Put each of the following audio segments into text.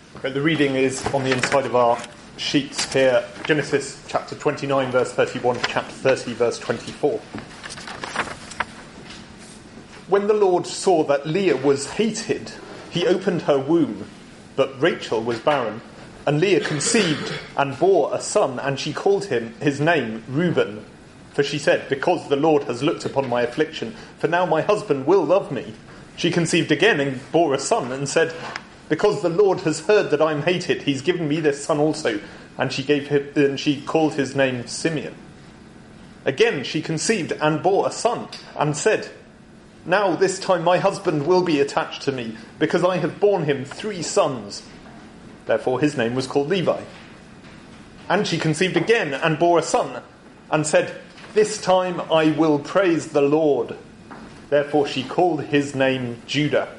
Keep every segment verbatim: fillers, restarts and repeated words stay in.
Okay, the reading is on the inside of our sheets here. Genesis chapter twenty-nine, verse thirty-one to chapter thirty, verse twenty-four. When the Lord saw that Leah was hated, he opened her womb, but Rachel was barren. And Leah conceived and bore a son, and she called him his name Reuben. For she said, because the Lord has looked upon my affliction, for now my husband will love me. She conceived again and bore a son, and said, because the Lord has heard that I am hated, he's given me this son also. And she gave him, and she called his name Simeon. Again she conceived and bore a son, and said, now this time my husband will be attached to me, because I have borne him three sons. Therefore his name was called Levi. And she conceived again and bore a son, and said, this time I will praise the Lord. Therefore she called his name Judah.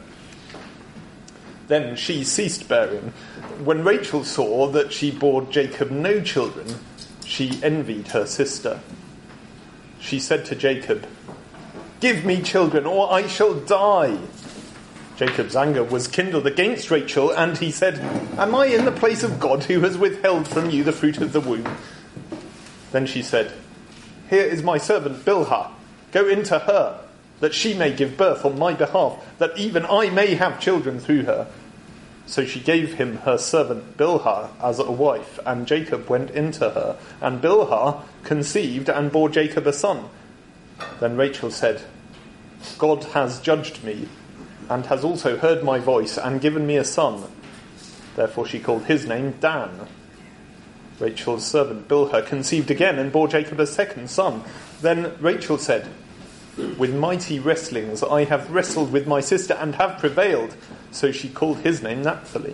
Then she ceased bearing. When Rachel saw that she bore Jacob no children, she envied her sister. She said to Jacob, give me children, or I shall die. Jacob's anger was kindled against Rachel, and he said, am I in the place of God, who has withheld from you the fruit of the womb? Then she said, here is my servant Bilhah. Go into her, that she may give birth on my behalf, that even I may have children through her. So she gave him her servant Bilhah as a wife, and Jacob went into her. And Bilhah conceived and bore Jacob a son. Then Rachel said, God has judged me, and has also heard my voice, and given me a son. Therefore she called his name Dan. Rachel's servant Bilhah conceived again and bore Jacob a second son. Then Rachel said, with mighty wrestlings I have wrestled with my sister and have prevailed. So she called his name Naphtali.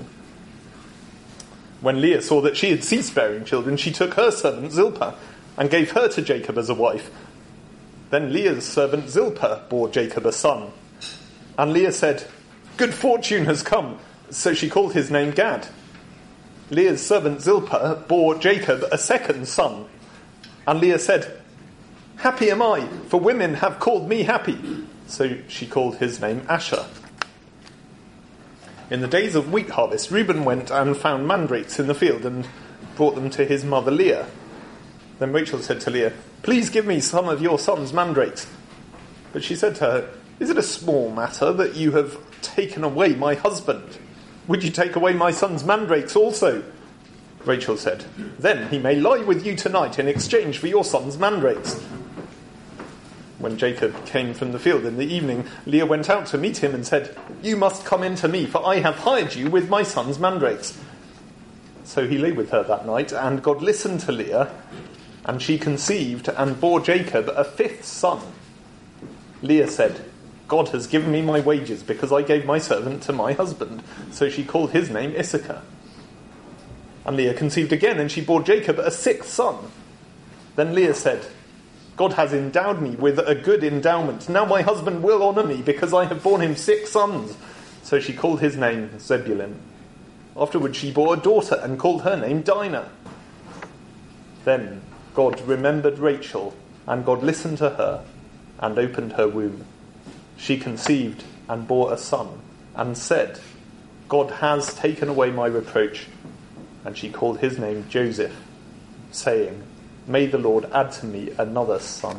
When Leah saw that she had ceased bearing children, she took her servant Zilpah and gave her to Jacob as a wife. Then Leah's servant Zilpah bore Jacob a son. And Leah said, good fortune has come. So she called his name Gad. Leah's servant Zilpah bore Jacob a second son. And Leah said, happy am I, for women have called me happy. So she called his name Asher. In the days of wheat harvest, Reuben went and found mandrakes in the field and brought them to his mother Leah. Then Rachel said to Leah, please give me some of your son's mandrakes. But she said to her, is it a small matter that you have taken away my husband? Would you take away my son's mandrakes also? Rachel said, then he may lie with you tonight in exchange for your son's mandrakes. When Jacob came from the field in the evening, Leah went out to meet him and said, you must come in to me, for I have hired you with my son's mandrakes. So he lay with her that night, and God listened to Leah, and she conceived and bore Jacob a fifth son. Leah said, God has given me my wages, because I gave my servant to my husband. So she called his name Issachar. And Leah conceived again, and she bore Jacob a sixth son. Then Leah said, God has endowed me with a good endowment. Now my husband will honour me, because I have borne him six sons. So she called his name Zebulun. Afterwards she bore a daughter, and called her name Dinah. Then God remembered Rachel, and God listened to her, and opened her womb. She conceived and bore a son, and said, God has taken away my reproach. And she called his name Joseph, saying, may the Lord add to me another son.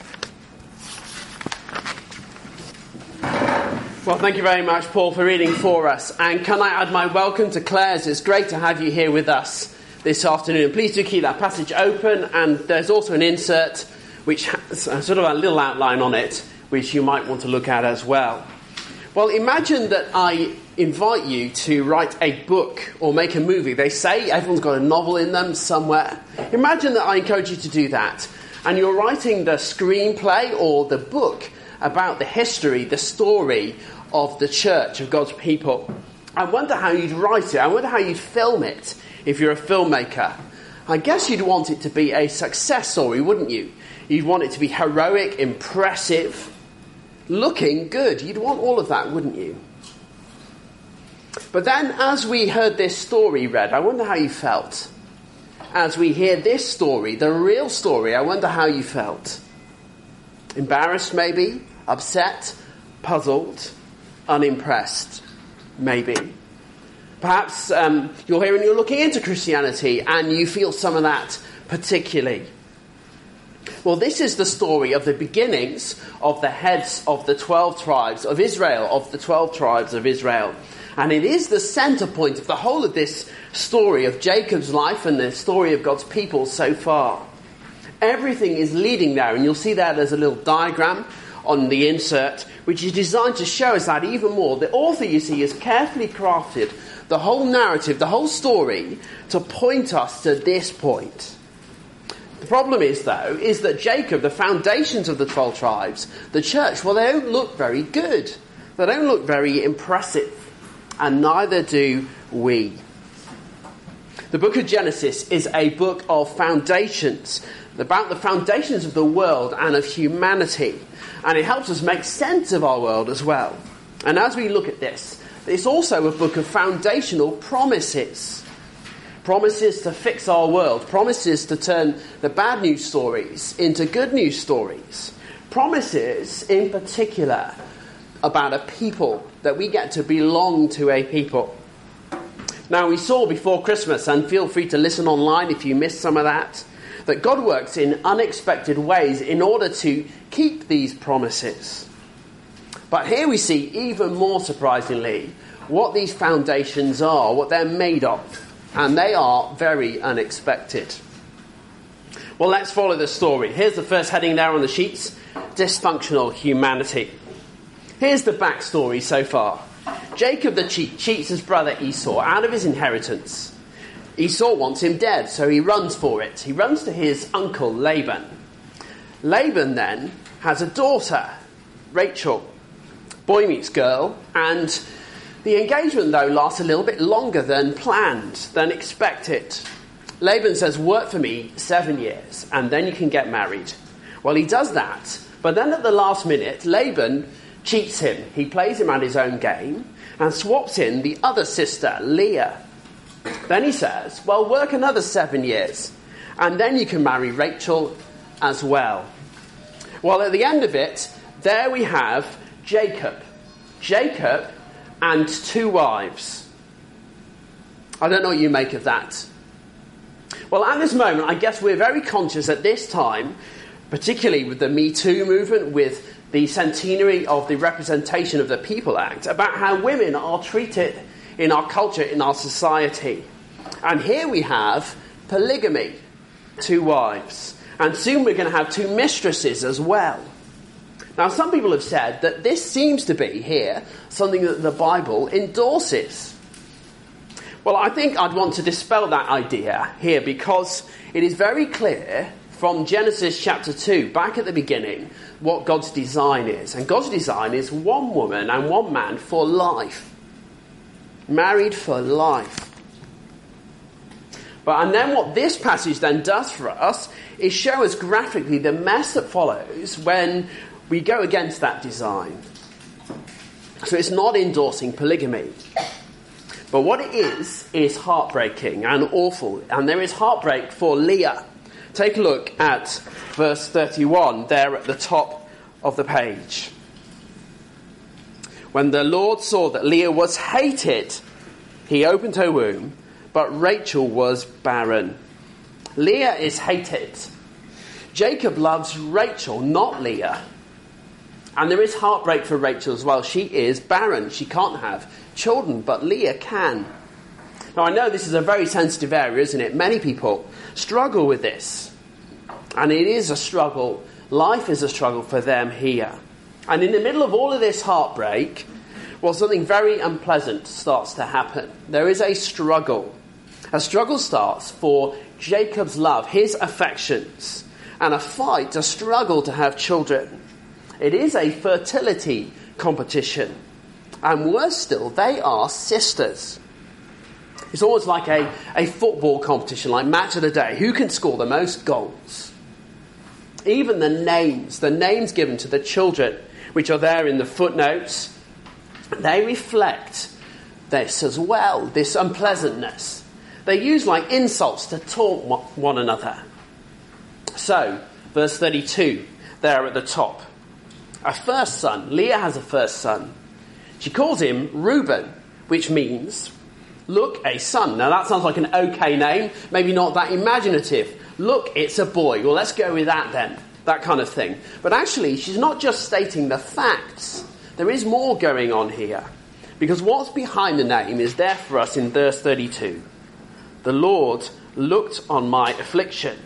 Well, thank you very much, Paul, for reading for us. And can I add my welcome to Claire's? It's great to have you here with us this afternoon. Please do keep that passage open, and there's also an insert which has a sort of a little outline on it, which you might want to look at as well. Well, imagine that I invite you to write a book or make a movie. They say everyone's got a novel in them somewhere. Imagine that I encourage you to do that, and you're writing the screenplay or the book about the history, the story of the church, of God's people. I wonder how you'd write it. I wonder how you'd film it if you're a filmmaker. I guess you'd want it to be a success story, wouldn't you? You'd want it to be heroic, impressive, looking good. You'd want all of that, wouldn't you? But then, as we heard this story read, I wonder how you felt. As we hear this story, the real story, I wonder how you felt. Embarrassed, maybe? Upset? Puzzled? Unimpressed? Maybe. Perhaps um, you're here and you're looking into Christianity and you feel some of that particularly. Well, this is the story of the beginnings of the heads of the twelve tribes of Israel, of the twelve tribes of Israel. And it is the centre point of the whole of this story of Jacob's life and the story of God's people so far. Everything is leading there, and you'll see there there's a little diagram on the insert, which is designed to show us that even more. The author, you see, has carefully crafted the whole narrative, the whole story, to point us to this point. The problem is, though, is that Jacob, the foundations of the twelve tribes, the church, well, they don't look very good. They don't look very impressive. And neither do we. The book of Genesis is a book of foundations, about the foundations of the world and of humanity. And it helps us make sense of our world as well. And as we look at this, it's also a book of foundational promises. Promises to fix our world. Promises to turn the bad news stories into good news stories. Promises, in particular, about a people, that we get to belong to a people. Now, we saw before Christmas, and feel free to listen online if you missed some of that, that God works in unexpected ways in order to keep these promises. But here we see, even more surprisingly, what these foundations are, what they're made of. And they are very unexpected. Well, let's follow the story. Here's the first heading there on the sheets: dysfunctional humanity. Here's the backstory so far. Jacob the cheat cheats his brother Esau out of his inheritance. Esau wants him dead, so he runs for it. He runs to his uncle Laban. Laban then has a daughter, Rachel. Boy meets girl, and the engagement, though, lasts a little bit longer than planned, than expected. Laban says, work for me seven years, and then you can get married. Well, he does that, but then at the last minute, Laban cheats him. He plays him at his own game and swaps in the other sister, Leah. Then he says, well, work another seven years, and then you can marry Rachel as well. Well, at the end of it, there we have Jacob. Jacob and two wives. I don't know what you make of that. Well, at this moment, I guess we're very conscious at this time, particularly with the Me Too movement, with the centenary of the Representation of the People Act, about how women are treated in our culture, in our society. And here we have polygamy, two wives. And soon we're going to have two mistresses as well. Now, some people have said that this seems to be here something that the Bible endorses. Well, I think I'd want to dispel that idea here, because it is very clear from Genesis chapter two, back at the beginning, what God's design is. And God's design is one woman and one man for life. Married for life. But and then what this passage then does for us is show us graphically the mess that follows when we go against that design. So it's not endorsing polygamy. But what it is, is heartbreaking and awful. And there is heartbreak for Leah. Take a look at verse thirty-one, there at the top of the page. When the Lord saw that Leah was hated, he opened her womb, but Rachel was barren. Leah is hated. Jacob loves Rachel, not Leah. And there is heartbreak for Rachel as well. She is barren. She can't have children, but Leah can. Now, I know this is a very sensitive area, isn't it? Many people struggle with this. And it is a struggle. Life is a struggle for them here. And in the middle of all of this heartbreak, well, something very unpleasant starts to happen. There is a struggle. A struggle starts for Jacob's love, his affections, and a fight, a struggle to have children. It is a fertility competition. And worse still, they are sisters. It's almost like a, a football competition, like match of the day. Who can score the most goals? Even the names, the names given to the children, which are there in the footnotes, they reflect this as well, this unpleasantness. They're used like insults to taunt one another. So, verse thirty-two, there at the top. A first son. Leah has a first son. She calls him Reuben, which means Look, a son. Now that sounds like an okay name, maybe not that imaginative. Look, it's a boy. Well, let's go with that then. That kind of thing. But actually, she's not just stating the facts. There is more going on here. Because what's behind the name is there for us in verse thirty-two. The Lord looked on my affliction.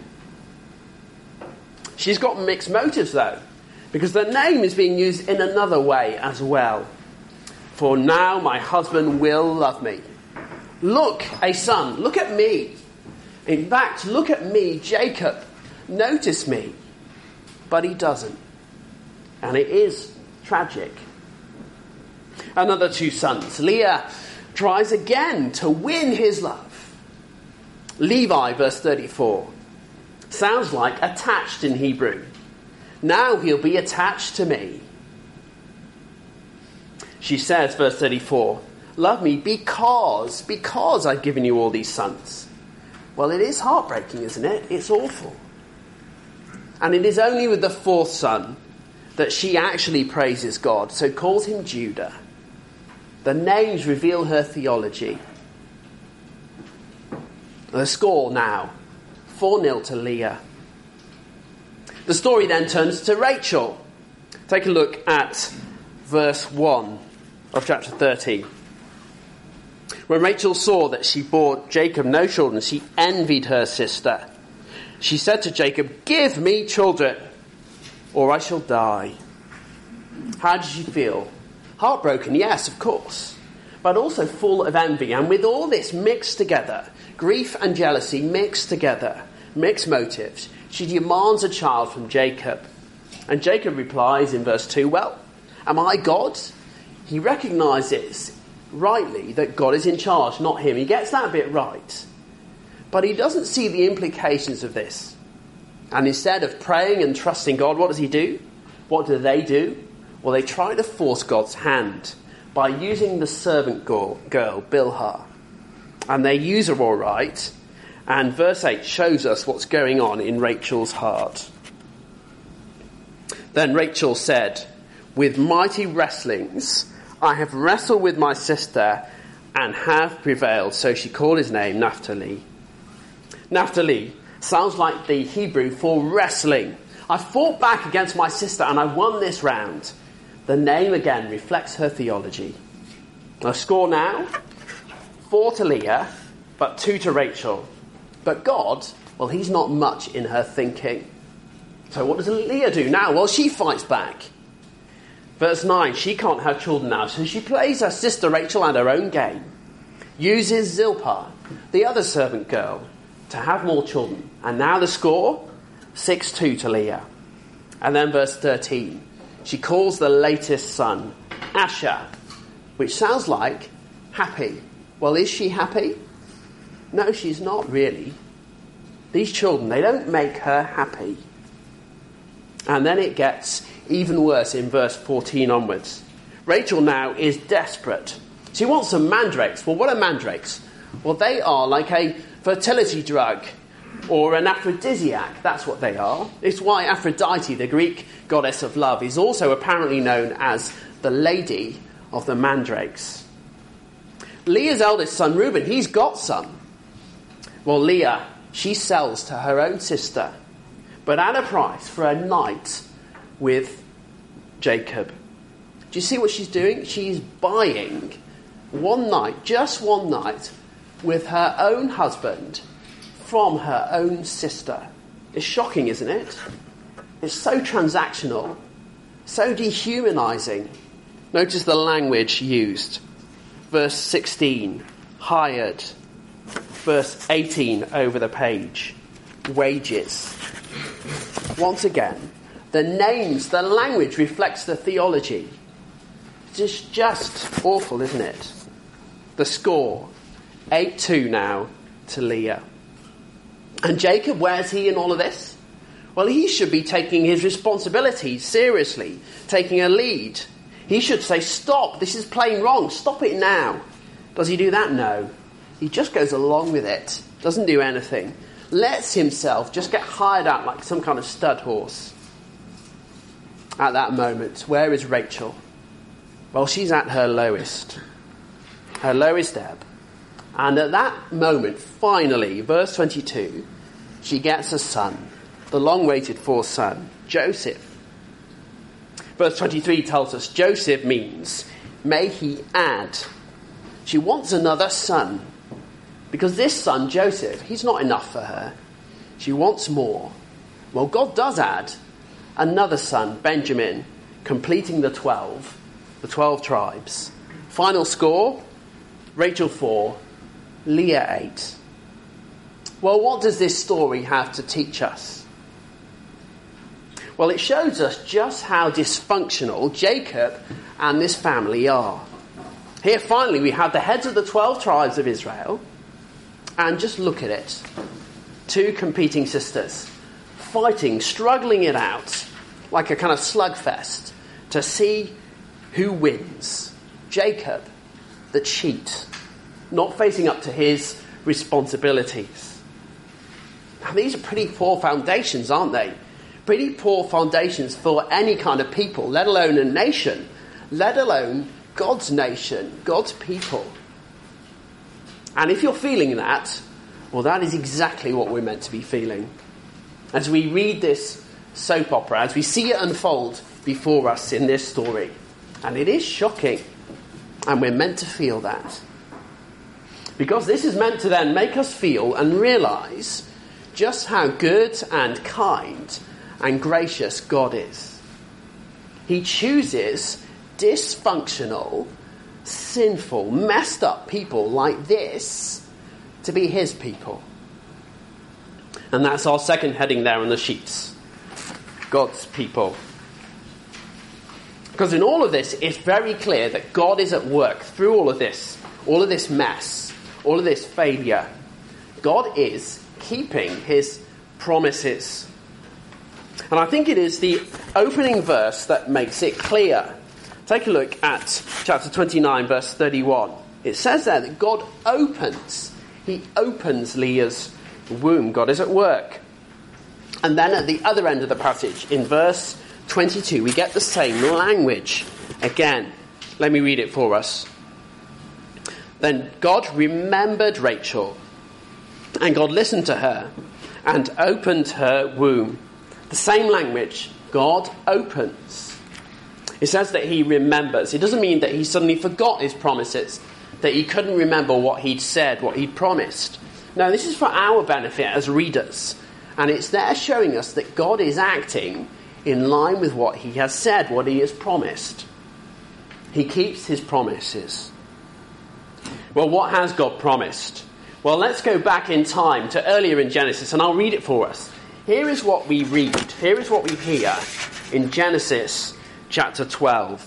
She's got mixed motives though, because the name is being used in another way as well. For now my husband will love me. Look, a son, look at me. In fact, look at me, Jacob. Notice me. But he doesn't. And it is tragic. Another two sons. Leah tries again to win his love. Levi, verse thirty-four. Sounds like attached in Hebrew. Now he'll be attached to me. She says, verse thirty-four, love me because, because I've given you all these sons. Well, it is heartbreaking, isn't it? It's awful. And it is only with the fourth son that she actually praises God, so calls him Judah. The names reveal her theology. The score now, four nil to Leah. The story then turns to Rachel. Take a look at verse one of chapter thirteen. When Rachel saw that she bore Jacob no children, she envied her sister. She said to Jacob, give me children, or I shall die. How did she feel? Heartbroken, yes, of course, but also full of envy. And with all this mixed together, grief and jealousy mixed together, mixed motives, she demands a child from Jacob. And Jacob replies in verse two, well, am I God? He recognises rightly that God is in charge, not him. He gets that bit right. But he doesn't see the implications of this. And instead of praying and trusting God, what does he do? What do they do? Well, they try to force God's hand by using the servant girl, girl Bilhah. And they use her all right. And verse eight shows us what's going on in Rachel's heart. Then Rachel said, with mighty wrestlings, I have wrestled with my sister and have prevailed. So she called his name Naphtali. Naphtali sounds like the Hebrew for wrestling. I fought back against my sister and I won this round. The name again reflects her theology. A score now, four to Leah, but two to Rachel. But God, well, he's not much in her thinking. So what does Leah do now? Well, she fights back. Verse nine, she can't have children now, so she plays her sister Rachel and her own game. Uses Zilpah, the other servant girl, to have more children. And now the score, six two to Leah. And then verse thirteen, she calls the latest son Asher, which sounds like happy. Well, is she happy? No, she's not really. These children, they don't make her happy. And then it gets even worse in verse fourteen onwards. Rachel now is desperate. She wants some mandrakes. Well, what are mandrakes? Well, they are like a fertility drug or an aphrodisiac. That's what they are. It's why Aphrodite, the Greek goddess of love, is also apparently known as the Lady of the Mandrakes. Leah's eldest son, Reuben, he's got some. Well, Leah, she sells to her own sister, but at a price for a night with Jacob. Do you see what she's doing? She's buying one night, just one night, with her own husband from her own sister. It's shocking, isn't it? It's so transactional, so dehumanising. Notice the language used. Verse sixteen, hired. Verse eighteen over the page, wages. Once again, the names, the language reflects the theology. It's just awful, isn't it? The score, eight two now to Leah. And Jacob, where's he in all of this? Well, he should be taking his responsibility seriously, taking a lead. He should say, stop, this is plain wrong, stop it now. Does he do that? No. He just goes along with it, doesn't do anything. Lets himself just get hired out like some kind of stud horse. At that moment, where is Rachel? Well, she's at her lowest. Her lowest ebb. And at that moment, finally, verse twenty-two, she gets a son, the long-waited for son, Joseph. Verse twenty-three tells us Joseph means, may he add. She wants another son, because this son, Joseph, he's not enough for her. She wants more. Well, God does add another son, Benjamin, completing the twelve, the twelve tribes. Final score, Rachel four, Leah eight. Well, what does this story have to teach us? Well, it shows us just how dysfunctional Jacob and this family are. Here, finally, we have the heads of the twelve tribes of Israel, and just look at it. Two competing sisters, fighting, struggling it out, like a kind of slugfest, to see who wins. Jacob, the cheat, not facing up to his responsibilities. Now, these are pretty poor foundations, aren't they? Pretty poor foundations for any kind of people, let alone a nation, let alone God's nation, God's people. And if you're feeling that, well, that is exactly what we're meant to be feeling. As we read this soap opera, as we see it unfold before us in this story. And it is shocking. And we're meant to feel that. Because this is meant to then make us feel and realise just how good and kind and gracious God is. He chooses dysfunctional, sinful, messed up people like this to be his people. And that's our second heading there on the sheets. God's people. Because in all of this, it's very clear that God is at work through all of this, all of this mess, all of this failure. God is keeping his promises. And I think it is the opening verse that makes it clear. Take a look at chapter twenty-nine, verse thirty-one. It says there that God opens, he opens Leah's womb. God is at work. And then at the other end of the passage, in verse twenty-two, we get the same language again. Let me read it for us. Then God remembered Rachel, and God listened to her and opened her womb. The same language, God opens. It says that he remembers. It doesn't mean that he suddenly forgot his promises, that he couldn't remember what he'd said, what he'd promised. No, this is for our benefit as readers. And it's there showing us that God is acting in line with what he has said, what he has promised. He keeps his promises. Well, what has God promised? Well, let's go back in time to earlier in Genesis, and I'll read it for us. Here is what we read. Here is what we hear in Genesis chapter twelve.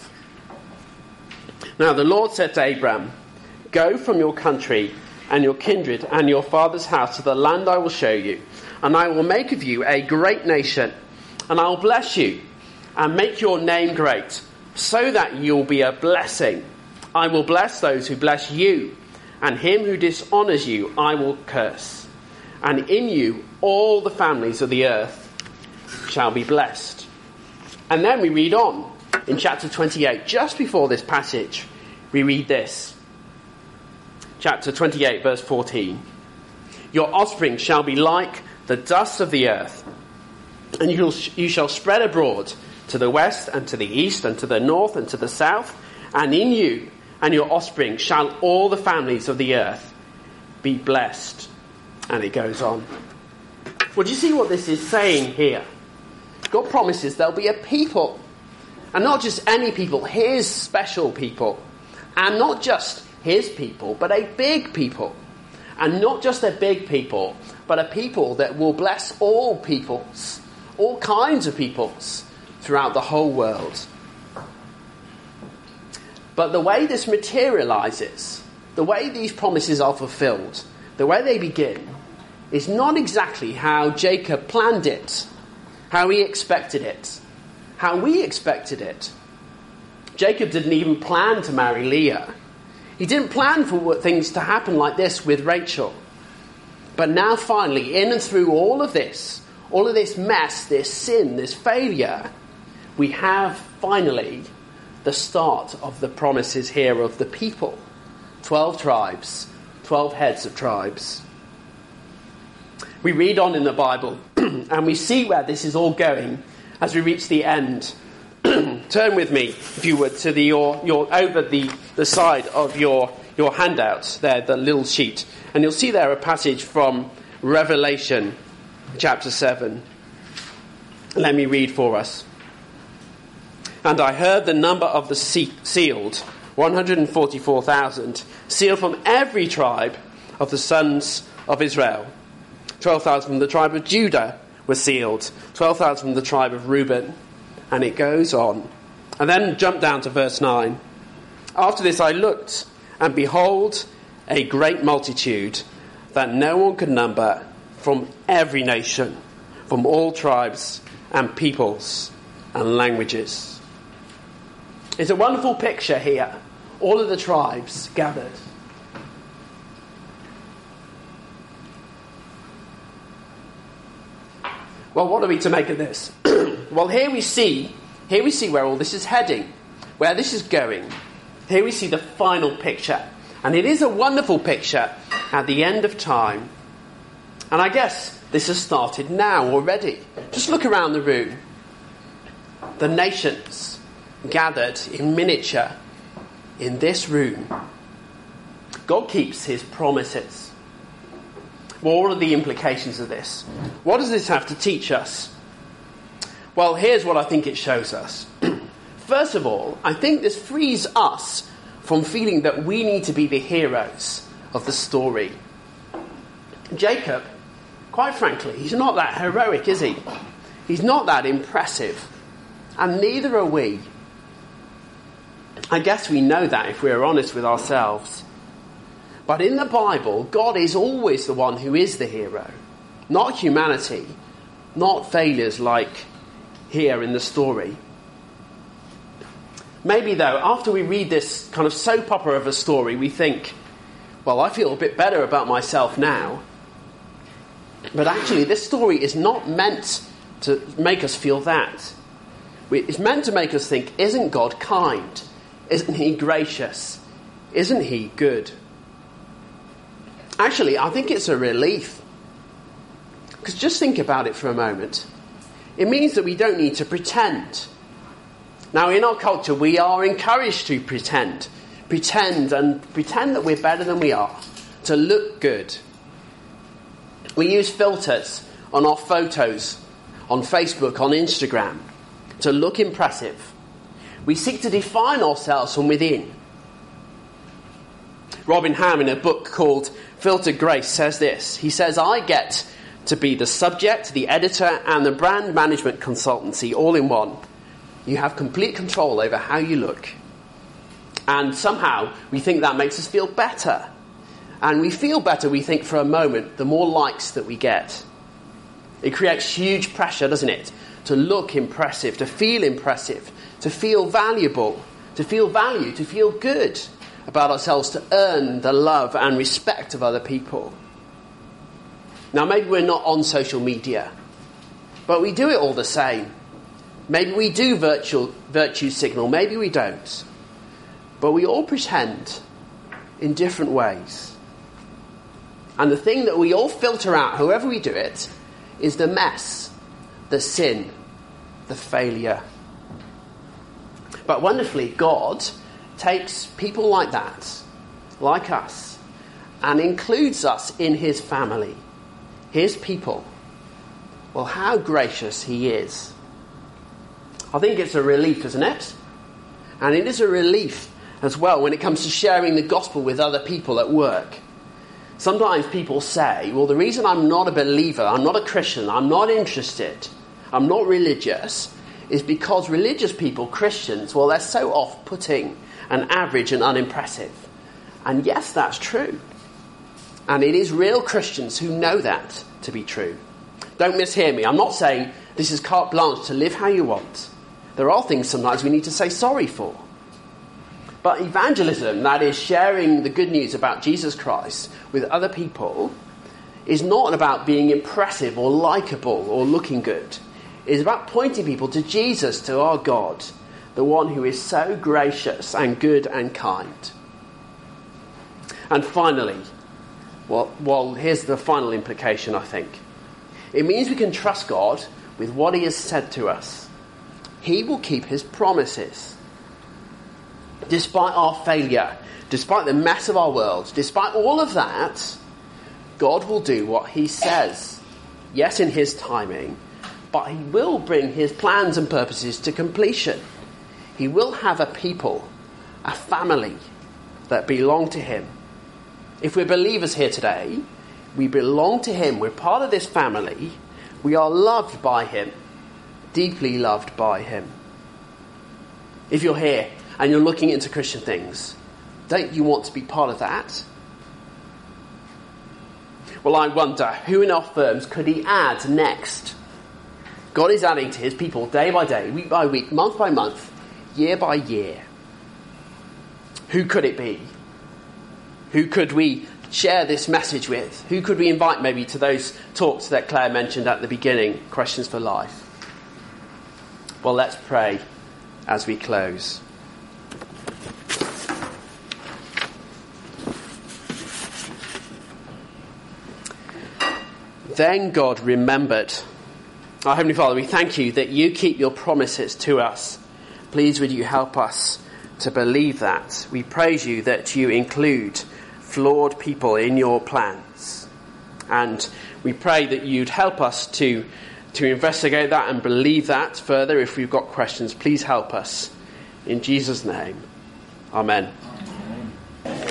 Now the Lord said to Abram, "Go from your country and your kindred and your father's house to the land I will show you, and I will make of you a great nation, and I will bless you and make your name great, so that you will be a blessing. I will bless those who bless you, and him who dishonours you I will curse. And in you all the families of the earth shall be blessed." And then we read on in chapter twenty-eight, just before this passage, we read this. Chapter twenty-eight, verse fourteen. "Your offspring shall be like the dust of the earth, and you, you shall spread abroad to the west and to the east and to the north and to the south, and in you and your offspring shall all the families of the earth be blessed." And it goes on. Well, do you see what this is saying here? God promises there'll be a people, and not just any people, his special people, and not just his people, but a big people, and not just a big people, but a people that will bless all peoples, all kinds of peoples throughout the whole world. But the way this materializes, the way these promises are fulfilled, the way they begin, is not exactly how Jacob planned it, how he expected it, how we expected it. Jacob didn't even plan to marry Leah. He didn't plan for things to happen like this with Rachel. But now finally, in and through all of this, all of this mess, this sin, this failure, we have finally the start of the promises here of the people. Twelve tribes, twelve heads of tribes. We read on in the Bible and we see where this is all going as we reach the end. Turn with me, if you would, to the your, your over the, the side of your, your handouts there, the little sheet. And you'll see there a passage from Revelation chapter seven. Let me read for us. And I heard the number of the se- sealed, one hundred forty-four thousand, sealed from every tribe of the sons of Israel. twelve thousand from the tribe of Judah were sealed, twelve thousand from the tribe of Reuben. And it goes on. And then jump down to verse nine. After this I looked, and behold, a great multitude that no one could number, from every nation, from all tribes and peoples and languages. It's a wonderful picture here. All of the tribes gathered. Well, what are we to make of this? Well, here we see, here we see where all this is heading, where this is going. Here we see the final picture. And it is a wonderful picture at the end of time. And I guess this has started now already. Just look around the room. The nations gathered in miniature in this room. God keeps his promises. What are the implications of this? What does this have to teach us? Well, here's what I think it shows us. First of all, I think this frees us from feeling that we need to be the heroes of the story. Jacob, quite frankly, he's not that heroic, is he? He's not that impressive. And neither are we. I guess we know that if we're honest with ourselves. But in the Bible, God is always the one who is the hero. Not humanity. Not failures like here in the story. Maybe, though, after we read this kind of soap opera of a story, we think, well, I feel a bit better about myself now. But actually, this story is not meant to make us feel that. It's meant to make us think, isn't God kind? Isn't he gracious? Isn't he good? Actually, I think it's a relief. Because just think about it for a moment. It means that we don't need to pretend. Now, in our culture, we are encouraged to pretend. Pretend and pretend that we're better than we are. To look good. We use filters on our photos, on Facebook, on Instagram, to look impressive. We seek to define ourselves from within. Robin Ham, in a book called Filtered Grace, says this. He says, I get to be the subject, the editor, and the brand management consultancy all in one. You have complete control over how you look. And somehow we think that makes us feel better. And we feel better, we think, for a moment, the more likes that we get. It creates huge pressure, doesn't it? To look impressive, to feel impressive, to feel valuable, to feel value, to feel good about ourselves, to earn the love and respect of other people. Now, maybe we're not on social media, but we do it all the same. Maybe we do virtual, virtue signal, maybe we don't. But we all pretend in different ways. And the thing that we all filter out, however we do it, is the mess, the sin, the failure. But wonderfully, God takes people like that, like us, and includes us in his family, his people. Well, how gracious he is. I think it's a relief, isn't it? And it is a relief as well when it comes to sharing the gospel with other people at work. Sometimes people say, well, the reason I'm not a believer, I'm not a Christian, I'm not interested, I'm not religious, is because religious people, Christians, well, they're so off-putting and average and unimpressive. And yes, that's true. And it is real Christians who know that to be true. Don't mishear me. I'm not saying this is carte blanche to live how you want. There are things sometimes we need to say sorry for. But evangelism, that is sharing the good news about Jesus Christ with other people, is not about being impressive or likeable or looking good. It is about pointing people to Jesus, to our God, the one who is so gracious and good and kind. And finally, Well, well, here's the final implication, I think. It means we can trust God with what he has said to us. He will keep his promises. Despite our failure, despite the mess of our world, despite all of that, God will do what he says. Yes, in his timing, but he will bring his plans and purposes to completion. He will have a people, a family that belong to him. If we're believers here today, we belong to him. We're part of this family. We are loved by him, deeply loved by him. If you're here and you're looking into Christian things, don't you want to be part of that? Well, I wonder, who in our firms could he add next? God is adding to his people day by day, week by week, month by month, year by year. Who could it be? Who could we share this message with? Who could we invite maybe to those talks that Claire mentioned at the beginning, Questions for Life? Well, let's pray as we close. Then God remembered. Our Heavenly Father, we thank you that you keep your promises to us. Please would you help us to believe that. We praise you that you include flawed people in your plans. And we pray that you'd help us to, to investigate that and believe that further. If we've got questions, please help us. In Jesus' name, amen.